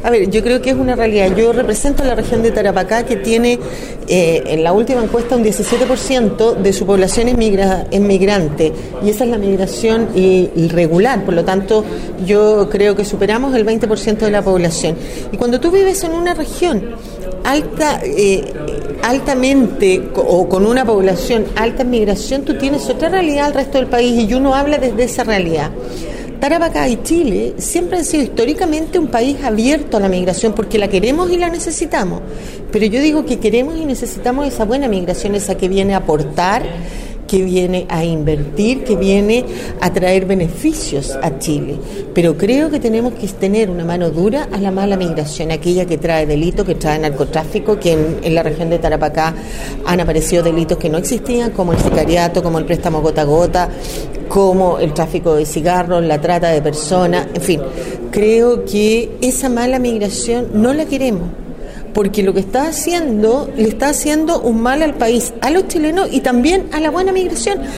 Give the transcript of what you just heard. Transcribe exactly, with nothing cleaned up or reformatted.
A ver, yo creo que es una realidad. Yo represento la región de Tarapacá, que tiene eh, en la última encuesta un diecisiete por ciento de su población es, migra, es migrante, y esa es la migración irregular. Por lo tanto, yo creo que superamos el veinte por ciento de la población. Y cuando tú vives en una región alta, eh, altamente o con una población alta en migración, tú tienes otra realidad al resto del país, y uno habla desde esa realidad. Tarapacá y Chile siempre han sido históricamente un país abierto a la migración, porque la queremos y la necesitamos. Pero yo digo que queremos y necesitamos esa buena migración, esa que viene a aportar, que viene a invertir, que viene a traer beneficios a Chile. Pero creo que tenemos que tener una mano dura a la mala migración, aquella que trae delitos, que trae narcotráfico, que en, en la región de Tarapacá han aparecido delitos que no existían, como el sicariato, como el préstamo gota a gota, como el tráfico de cigarros, la trata de personas, en fin. Creo que esa mala migración no la queremos, porque lo que está haciendo, le está haciendo un mal al país, a los chilenos y también a la buena migración,